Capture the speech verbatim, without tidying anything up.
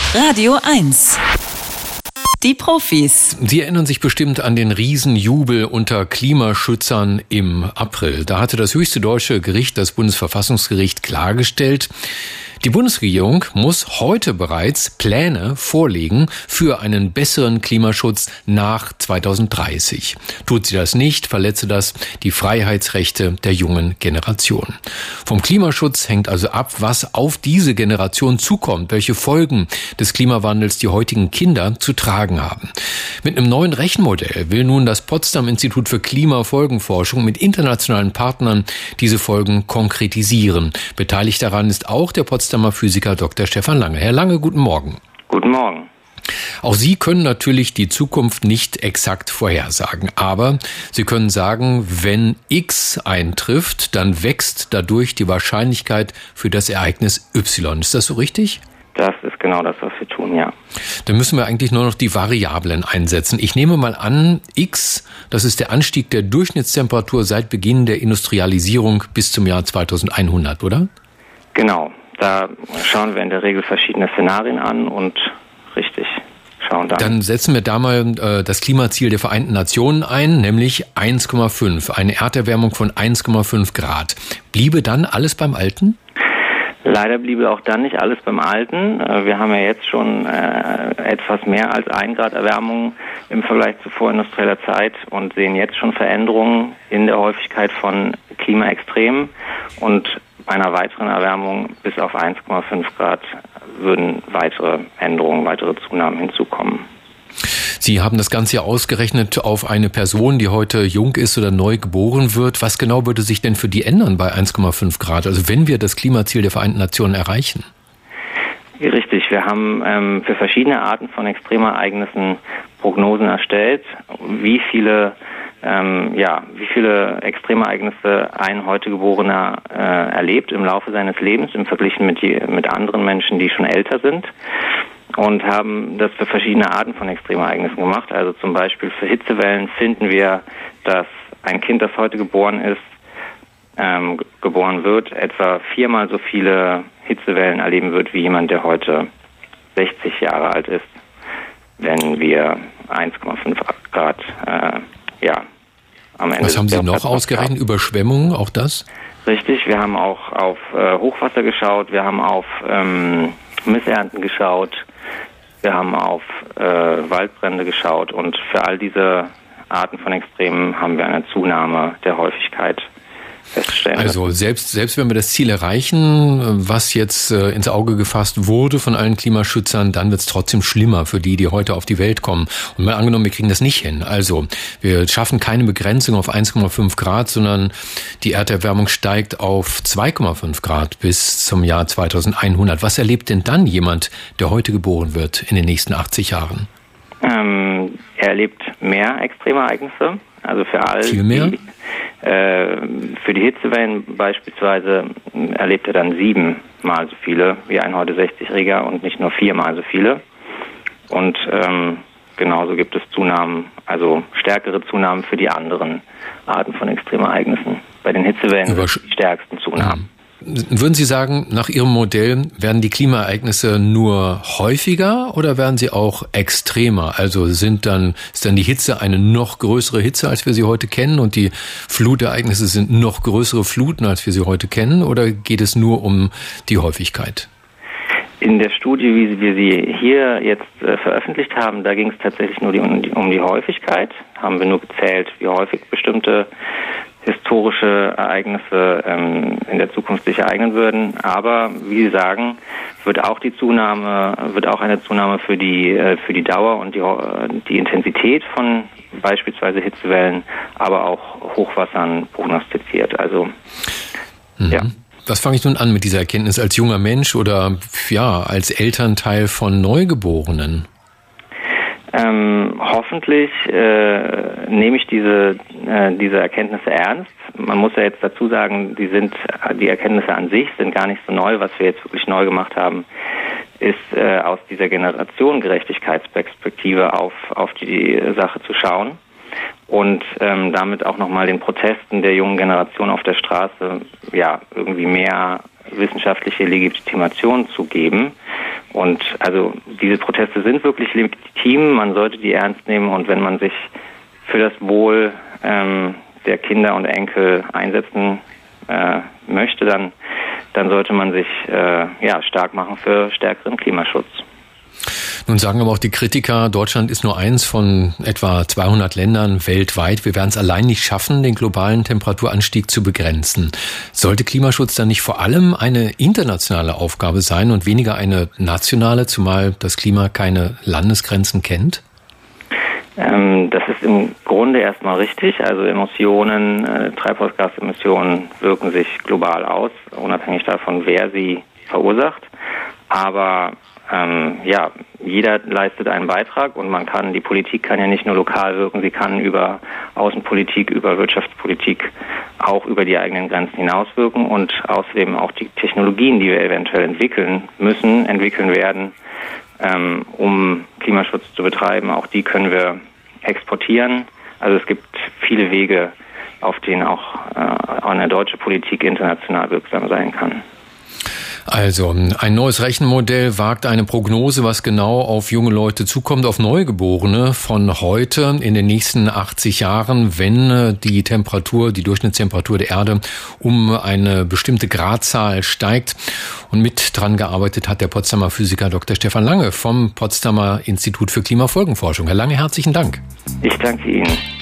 Radio eins. Die Profis. Sie erinnern sich bestimmt an den Riesenjubel unter Klimaschützern im April. Da hatte das höchste deutsche Gericht, das Bundesverfassungsgericht, klargestellt, die Bundesregierung muss heute bereits Pläne vorlegen für einen besseren Klimaschutz nach zweitausenddreißig. Tut sie das nicht, verletze das die Freiheitsrechte der jungen Generation. Vom Klimaschutz hängt also ab, was auf diese Generation zukommt, welche Folgen des Klimawandels die heutigen Kinder zu tragen haben. Mit einem neuen Rechenmodell will nun das Potsdam-Institut für Klimafolgenforschung mit internationalen Partnern diese Folgen konkretisieren. Beteiligt daran ist auch der Potsdamer Physiker Doktor Stefan Lange. Herr Lange, guten Morgen. Guten Morgen. Auch Sie können natürlich die Zukunft nicht exakt vorhersagen, aber Sie können sagen, wenn X eintrifft, dann wächst dadurch die Wahrscheinlichkeit für das Ereignis Y. Ist das so richtig? Das ist genau das, was wir tun, ja. Dann müssen wir eigentlich nur noch die Variablen einsetzen. Ich nehme mal an, X, das ist der Anstieg der Durchschnittstemperatur seit Beginn der Industrialisierung bis zum Jahr zweitausendeinhundert, oder? Genau. Da schauen wir in der Regel verschiedene Szenarien an und richtig schauen dann. Dann setzen wir da mal äh, das Klimaziel der Vereinten Nationen ein, nämlich eins Komma fünf, eine Erderwärmung von eins Komma fünf Grad. Bliebe dann alles beim Alten? Leider bliebe auch dann nicht alles beim Alten. Wir haben ja jetzt schon äh, etwas mehr als ein Grad Erwärmung im Vergleich zu vorindustrieller Zeit und sehen jetzt schon Veränderungen in der Häufigkeit von Klimaextremen. Und bei einer weiteren Erwärmung bis auf eins Komma fünf Grad würden weitere Änderungen, weitere Zunahmen hinzukommen. Sie haben das Ganze ja ausgerechnet auf eine Person, die heute jung ist oder neu geboren wird. Was genau würde sich denn für die ändern bei eins Komma fünf Grad? Also wenn wir das Klimaziel der Vereinten Nationen erreichen? Richtig, wir haben ähm, für verschiedene Arten von Extremereignissen Prognosen erstellt, wie viele ähm, ja, wie viele Extremereignisse ein heute Geborener äh, erlebt im Laufe seines Lebens im Vergleich mit, die, mit anderen Menschen, die schon älter sind. Und haben das für verschiedene Arten von Extremereignissen gemacht. Also zum Beispiel für Hitzewellen finden wir, dass ein Kind, das heute geboren ist, ähm, g- geboren wird, etwa viermal so viele Hitzewellen erleben wird, wie jemand, der heute sechzig Jahre alt ist, wenn wir eins Komma fünf Grad äh, ja, am Ende. Was haben Sie noch ausgerechnet? Haben. Überschwemmungen, auch das? Richtig, wir haben auch auf äh, Hochwasser geschaut, wir haben auf ähm, Missernten geschaut, wir haben auf äh, Waldbrände geschaut und für all diese Arten von Extremen haben wir eine Zunahme der Häufigkeit feststellen. Also selbst selbst wenn wir das Ziel erreichen, was jetzt äh, ins Auge gefasst wurde von allen Klimaschützern, dann wird es trotzdem schlimmer für die, die heute auf die Welt kommen. Und mal angenommen, wir kriegen das nicht hin. Also wir schaffen keine Begrenzung auf eins Komma fünf Grad, sondern die Erderwärmung steigt auf zwei Komma fünf Grad bis zum Jahr zweitausendeinhundert. Was erlebt denn dann jemand, der heute geboren wird in den nächsten achtzig Jahren? Ähm, er erlebt mehr Extremereignisse, also für all Viel mehr? Die, äh, für die Hitzewellen beispielsweise erlebt er dann siebenmal so viele wie ein heute sechzigjähriger und nicht nur viermal so viele. Und ähm, genauso gibt es Zunahmen, also stärkere Zunahmen für die anderen Arten von Extremereignissen. Bei den Hitzewellen Übersch- sind die stärksten Zunahmen. Mhm. Würden Sie sagen, nach Ihrem Modell werden die Klimaereignisse nur häufiger oder werden sie auch extremer? Also sind dann, ist dann die Hitze eine noch größere Hitze, als wir sie heute kennen und die Flutereignisse sind noch größere Fluten, als wir sie heute kennen, oder geht es nur um die Häufigkeit? In der Studie, wie wir sie hier jetzt äh, veröffentlicht haben, da ging es tatsächlich nur die, um, die, um die Häufigkeit. Haben wir nur gezählt, wie häufig bestimmte historische Ereignisse ähm, in der Zukunft sich ereignen würden. Aber wie Sie sagen, wird auch die Zunahme, wird auch eine Zunahme für die äh, für die Dauer und die, die Intensität von beispielsweise Hitzewellen, aber auch Hochwassern prognostiziert. Also mhm. ja. Was fange ich nun an mit dieser Erkenntnis als junger Mensch oder ja als Elternteil von Neugeborenen? Ähm, hoffentlich äh, nehme ich diese äh, diese Erkenntnisse ernst. Man muss ja jetzt dazu sagen, die sind die Erkenntnisse an sich sind gar nicht so neu. Was wir jetzt wirklich neu gemacht haben, ist äh, aus dieser Generationengerechtigkeitsperspektive auf auf die Sache zu schauen und ähm, damit auch nochmal den Protesten der jungen Generation auf der Straße ja irgendwie mehr wissenschaftliche Legitimation zu geben. Und also diese Proteste sind wirklich legitim, man sollte die ernst nehmen, und wenn man sich für das Wohl ähm, der Kinder und Enkel einsetzen äh, möchte, dann, dann sollte man sich äh, ja, stark machen für stärkeren Klimaschutz. Nun sagen aber auch die Kritiker, Deutschland ist nur eins von etwa zweihundert Ländern weltweit. Wir werden es allein nicht schaffen, den globalen Temperaturanstieg zu begrenzen. Sollte Klimaschutz dann nicht vor allem eine internationale Aufgabe sein und weniger eine nationale, zumal das Klima keine Landesgrenzen kennt? Ähm, das ist im Grunde erstmal richtig. Also Emissionen, äh, Treibhausgasemissionen wirken sich global aus, unabhängig davon, wer sie verursacht. Aber Ähm, ja, jeder leistet einen Beitrag, und man kann, die Politik kann ja nicht nur lokal wirken, sie kann über Außenpolitik, über Wirtschaftspolitik auch über die eigenen Grenzen hinaus wirken, und außerdem auch die Technologien, die wir eventuell entwickeln müssen, entwickeln werden, ähm, um Klimaschutz zu betreiben, auch die können wir exportieren. Also es gibt viele Wege, auf denen auch äh, eine deutsche Politik international wirksam sein kann. Also, ein neues Rechenmodell wagt eine Prognose, was genau auf junge Leute zukommt, auf Neugeborene von heute in den nächsten achtzig Jahren, wenn die Temperatur, die Durchschnittstemperatur der Erde um eine bestimmte Gradzahl steigt. Und mit dran gearbeitet hat der Potsdamer Physiker Doktor Stefan Lange vom Potsdamer Institut für Klimafolgenforschung. Herr Lange, herzlichen Dank. Ich danke Ihnen.